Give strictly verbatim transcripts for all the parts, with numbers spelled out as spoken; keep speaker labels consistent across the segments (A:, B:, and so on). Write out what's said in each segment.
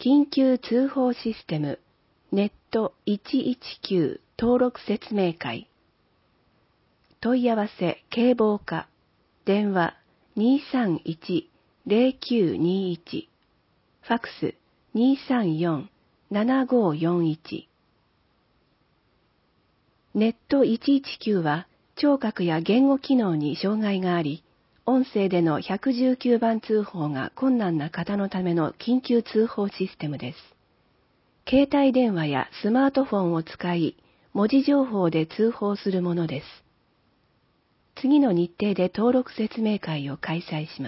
A: 緊急通報システムネットいちいちきゅう登録説明会。問い合わせ警防課電話 にーさんいちまるきゅうにいち ファックス にーさんよん ななごよんいち。ネットいちいちきゅうは聴覚や言語機能に障害があり、音声でのひゃくじゅうきゅうばん通報が困難な方のための緊急通報システムです。携帯電話やスマートフォンを使い、文字情報で通報するものです。次の日程で登録説明会を開催します。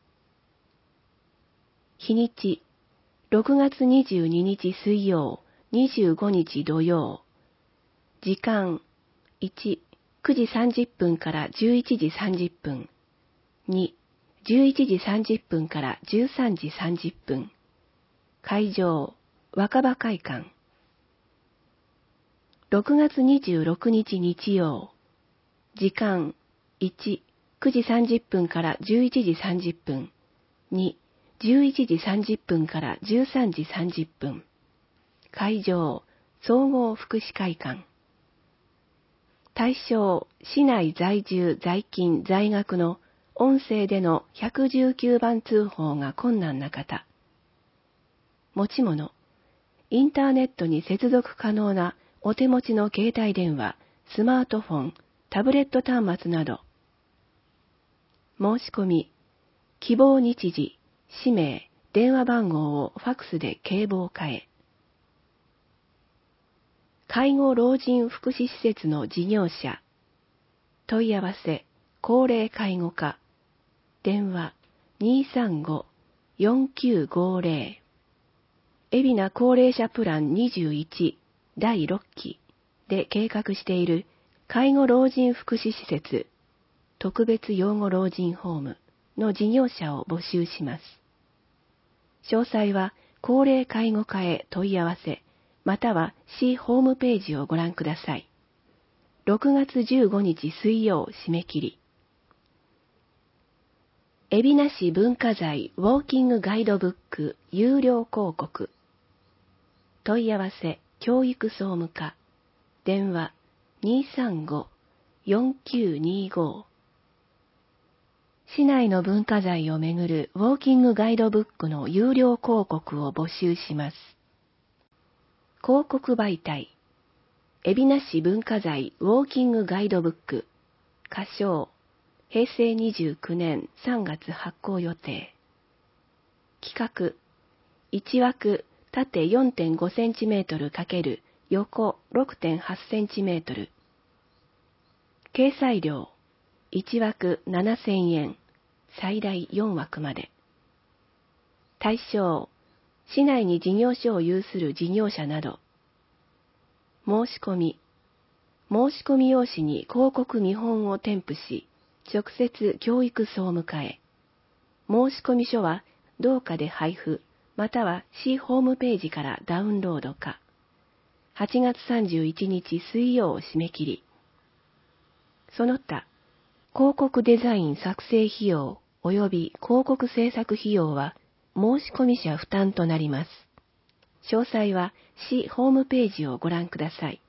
A: 日にち、ろくがつにじゅうににち水曜、にじゅうごにち土曜。時間、いち、くじさんじゅっぷんからじゅういちじさんじゅっぷん。に、じゅういちじさんじゅっぷんからじゅうさんじさんじゅっぷん。会場、若葉会館。ろくがつにじゅうろくにち日曜。時間、いち、くじさんじゅっぷんからじゅういちじさんじゅっぷん。に、じゅういちじさんじゅっぷんからじゅうさんじさんじゅっぷん。会場、総合福祉会館。対象、市内在住在勤在学の音声でのひゃくじゅうきゅうばん通報が困難な方。持ち物、インターネットに接続可能なお手持ちの携帯電話、スマートフォン、タブレット端末など。申し込み、希望日時、氏名、電話番号をファックスで警防課へ。介護老人福祉施設の事業者。問い合わせ、高齢介護課。電話 にーさんご よんきゅうごぜろ。海老名高齢者プランにじゅういちだいろっきで計画している介護老人福祉施設、特別養護老人ホームの事業者を募集します。詳細は高齢介護課へ問い合わせ、または市ホームページをご覧ください。ろくがつじゅうごにち水曜締め切り。海老名市文化財ウォーキングガイドブック有料広告。問い合わせ教育総務課。電話 にーさんご よんきゅうにご。市内の文化財をめぐるウォーキングガイドブックの有料広告を募集します。広告媒体、海老名市文化財ウォーキングガイドブック、仮称、へいせいにじゅうきゅうねんさんがつ発行予定。企画、いちわく縦 よんてんごセンチメートル×横 ろくてんはちセンチメートル。掲載料、いちわくななせんえん、最大よんわくまで。対象、市内に事業所を有する事業者など。申し込み、申し込み用紙に広告見本を添付し、直接教育総務課へ。申し込み書は同課で配布、または市ホームページからダウンロードか。はちがつさんじゅういちにち水曜締め切り。その他、広告デザイン作成費用及び広告制作費用は申し込み者負担となります。詳細は市ホームページをご覧ください。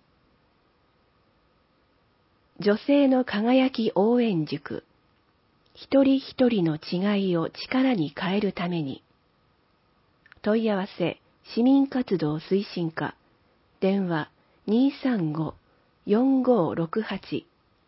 A: 女性の輝き応援塾。一人一人の違いを力に変えるために。問い合わせ、市民活動推進課。電話 にーさんご よんごろくはち。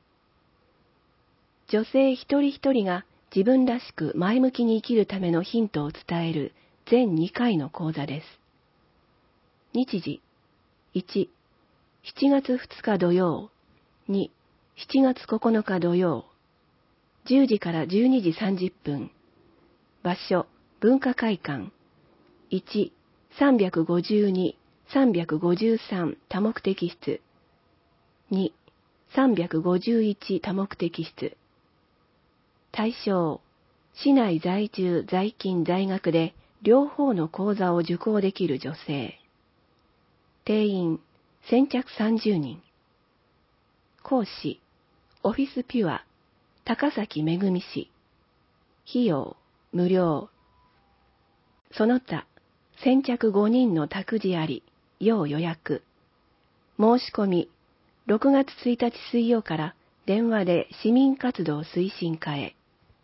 A: 女性一人一人が自分らしく前向きに生きるためのヒントを伝える全にかいの講座です。日時、いち、しちがつふつか土曜、に、しちがつここのか土曜、じゅうじからじゅうにじさんじゅっぷん。場所、文化会館。いち、さんびゃくごじゅうに、さんびゃくごじゅうさん多目的室。に、さんびゃくごじゅういち多目的室。対象、市内在住在勤在学で両方の講座を受講できる女性。定員、先着さんじゅうにん。講師、オフィスピュア、高崎めぐみ市。費用、無料。その他、 先着ごにんの託児あり、要予約。申し込み、ろくがつついたち水曜から電話で市民活動推進課へ。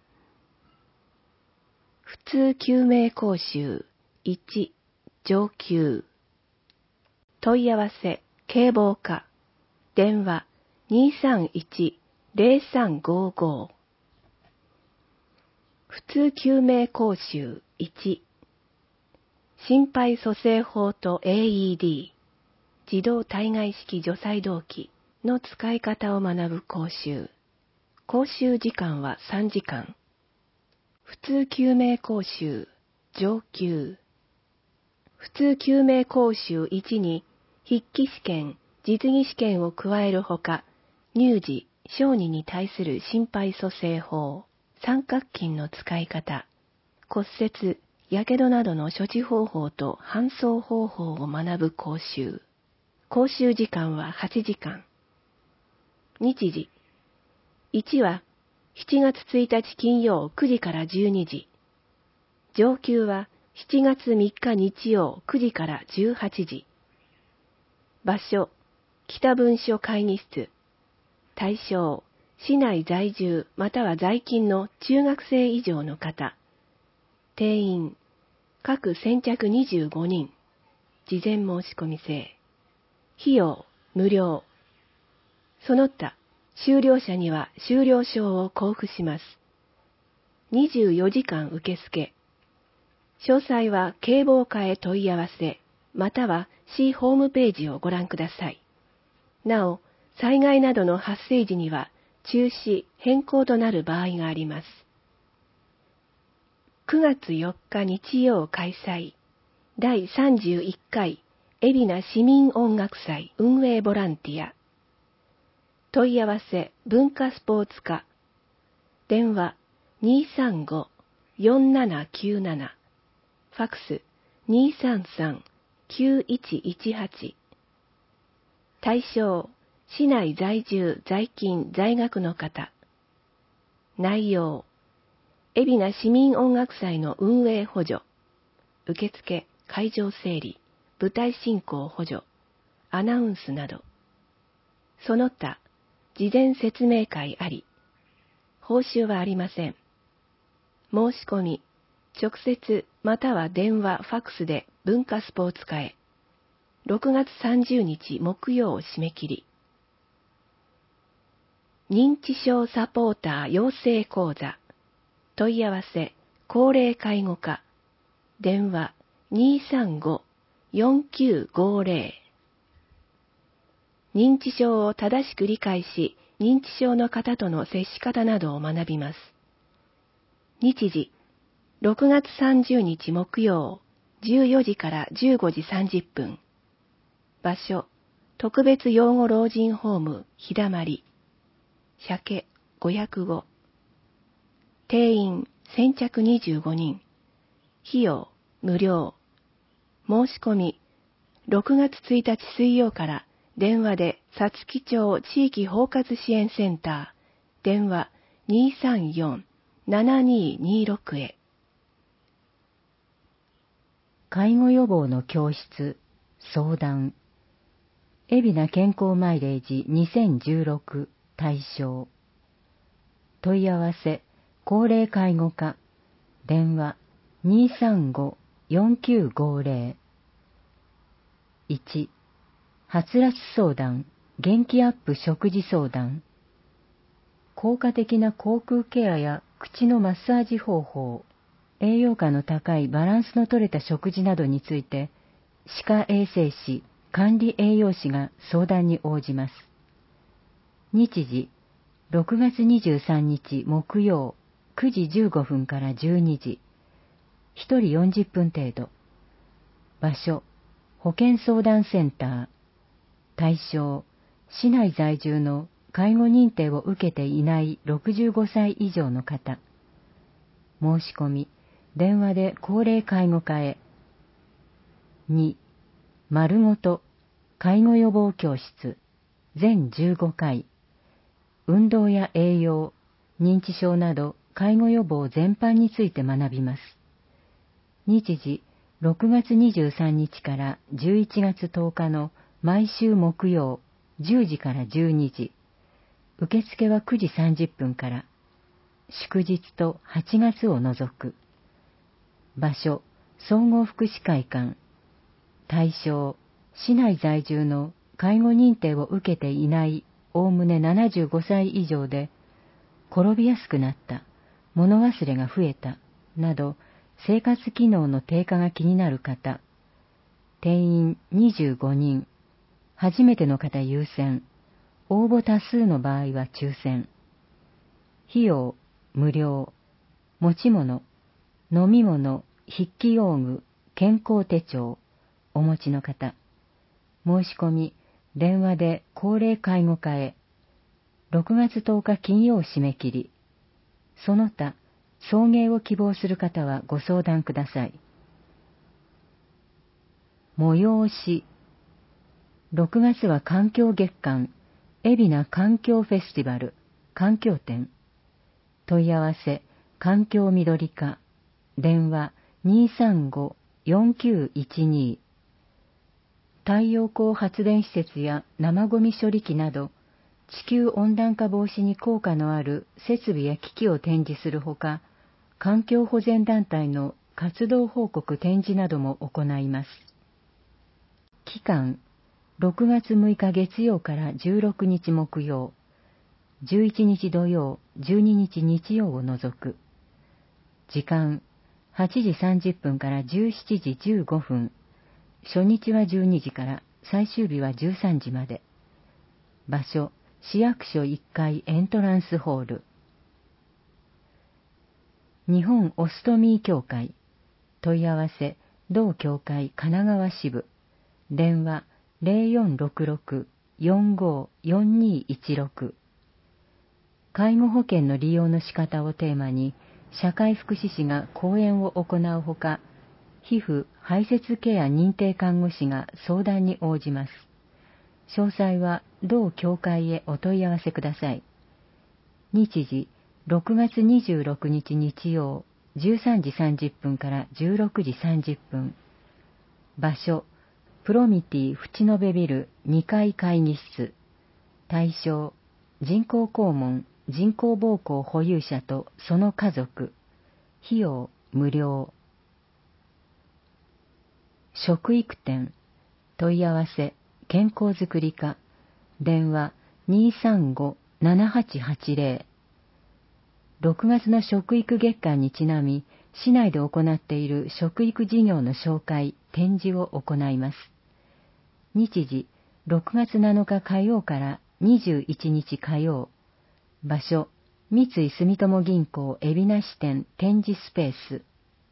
A: 普通救命講習いち上級。問い合わせ警防課。電話 にーさんいち ゼロさんごご。普通救命講習いち。心肺蘇生法と エーイーディー、自動体外式除細動器の使い方を学ぶ講習。講習時間はさんじかん。普通救命講習上級。普通救命講習いちに筆記試験、実技試験を加えるほか、乳児、小児に対する心肺蘇生法、三角筋の使い方、骨折、やけどなどの処置方法と搬送方法を学ぶ講習。講習時間ははちじかん。日時。いちはしちがつついたち金曜くじからじゅうにじ。上級はしちがつみっか日曜くじからじゅうはちじ。場所、北文書会議室。対象、市内在住または在勤の中学生以上の方。定員、各先着にじゅうごにん。事前申し込み制。費用、無料。その他、修了者には修了証を交付します。にじゅうよじかん受付。詳細は警防課へ問い合わせ、または市ホームページをご覧ください。なお、災害などの発生時には中止、変更となる場合があります。くがつよっか日曜開催。だいさんじゅういっかい海老名市民音楽祭運営ボランティア。問い合わせ文化スポーツ課。電話 にーさんご よんななきゅうなな。ファクス にーさんさん きゅういちいちはち。対象、市内在住在勤在学の方。内容、海老名市民音楽祭の運営補助、受付、会場整理、舞台進行補助、アナウンスなど。その他、事前説明会あり。報酬はありません。申し込み、直接または電話、ファクスで文化スポーツ課へ。ろくがつさんじゅうにち木曜締め切り。認知症サポーター養成講座。問い合わせ、高齢介護課。電話 にーさんご よんきゅうごゼロ。認知症を正しく理解し、認知症の方との接し方などを学びます。日時、ろくがつさんじゅうにち木曜、じゅうよじからじゅうごじさんじゅっぷん。場所、特別養護老人ホーム、日だまり。鮭ごひゃくご。定員、先着にじゅうごにん。費用、無料。申し込み、ろくがつついたち水曜から電話でさつき町地域包括支援センター、電話 にーさんよん ななにーにーろく へ。
B: 介護予防の教室、相談。海老名健康マイレージにせんじゅうろく対象。問い合わせ、高齢介護課。電話 にーさんご よんきゅうごゼロ。いち、はつらつ相談、元気アップ食事相談。効果的な口腔ケアや口のマッサージ方法、栄養価の高いバランスの取れた食事などについて、歯科衛生士、管理栄養士が相談に応じます。日時、ろくがつにじゅうさんにち木曜、くじじゅうごふんからじゅうにじ。ひとりよんじゅっぷん程度。場所、保健相談センター。対象、市内在住の介護認定を受けていないろくじゅうごさい以上の方。申し込み、電話で高齢介護課へ。に、丸ごと介護予防教室、全じゅうごかい。運動や栄養、認知症など介護予防全般について学びます。日時、 ろくがつにじゅうさんにちからじゅういちがつとおかの毎週木曜じゅうじからじゅうにじ、受付はくじさんじゅっぷんから、祝日とはちがつを除く。場所、総合福祉会館。対象、市内在住の介護認定を受けていないおおむねななじゅうごさい以上で、転びやすくなった、物忘れが増えた、など生活機能の低下が気になる方。定員にじゅうごにん。初めての方優先。応募多数の場合は抽選。費用、無料。持ち物、飲み物、筆記用具、健康手帳、お持ちの方。申し込み、電話で高齢介護課へ。ろくがつとおか金曜締め切り。その他、送迎を希望する方はご相談ください。催し。ろくがつは環境月間、海老名環境フェスティバル、環境展。問い合わせ、環境緑課。電話 にーさんごーよんきゅういちに。太陽光発電施設や生ゴミ処理機など、地球温暖化防止に効果のある設備や機器を展示するほか、環境保全団体の活動報告展示なども行います。期間、ろくがつむいか月曜からじゅうろくにち木曜、じゅういちにち土曜、じゅうににち日曜を除く。時間、はちじさんじゅっぷんからじゅうしちじじゅうごふん。初日はじゅうにじから最終日はじゅうさんじまで。場所、市役所いっかいエントランスホール。日本オストミー協会。問い合わせ、同協会神奈川支部。電話 ゼロよんろくろくーよんごーよんにーいちろく。介護保険の利用の仕方をテーマに、社会福祉士が講演を行うほか、皮膚・排泄ケア認定看護師が相談に応じます。詳細は同協会へお問い合わせください。日時、ろくがつにじゅうろくにち日曜、じゅうさんじさんじゅっぷんからじゅうろくじさんじゅっぷん。場所、プロミティ淵野辺ビルにかい会議室。対象、人工肛門、人工膀胱保有者とその家族。費用、無料。食育展。問い合わせ、健康づくり課。電話 にーさんごーななはちはちゼロ。ろくがつの食育月間にちなみ、市内で行っている食育事業の紹介、展示を行います。日時、ろくがつなのか火曜からにじゅういちにち火曜。場所、三井住友銀行海老名支店展示スペース。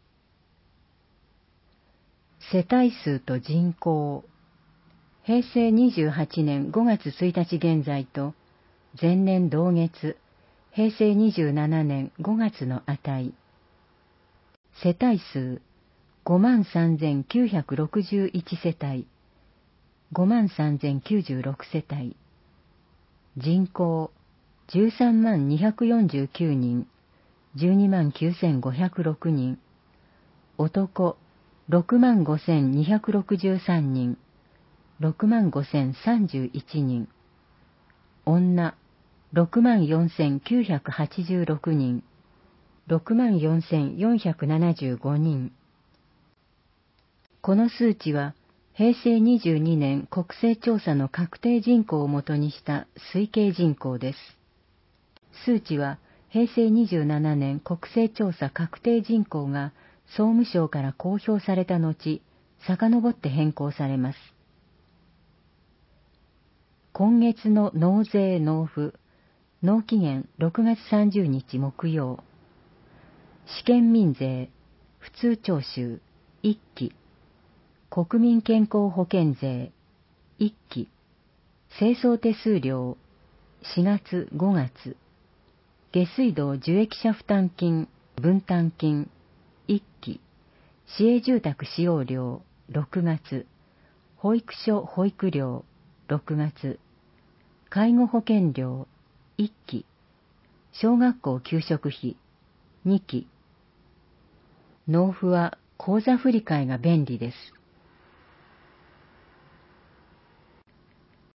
B: 世帯数と人口。へいせいにじゅうはちねんごがつついたち現在と、前年同月、へいせいにじゅうななねんごがつの値。世帯数、ごまんさんぜんきゅうひゃくろくじゅういち世帯、ごまんさんぜんきゅうじゅうろく世帯。人口、じゅうさんまんにひゃくよんじゅうきゅうにん、じゅうにまんきゅうせんごひゃくろくにん。男、ろくまんごせんにひゃくろくじゅうさんにん、ろくまんごせんさんじゅういちにん。女、ろくまんよんせんきゅうひゃくはちじゅうろくにん、ろくまんよんせんよんひゃくななじゅうごにん。この数値は、へいせいにじゅうにねん国勢調査の確定人口をもとにした推計人口です。数値は、へいせいにじゅうななねん国勢調査確定人口が総務省から公表された後、遡って変更されます。今月の納税納付、納期限ろくがつさんじゅうにち木曜。試験民税、普通徴収、いっき。国民健康保険税、いっき。清掃手数料、しがつごがつ。下水道受益者負担金、分担金、いっき。市営住宅使用料、ろくがつ。保育所保育料、ろくがつ。介護保険料、いっき。小学校給食費、にき。納付は口座振替が便利です。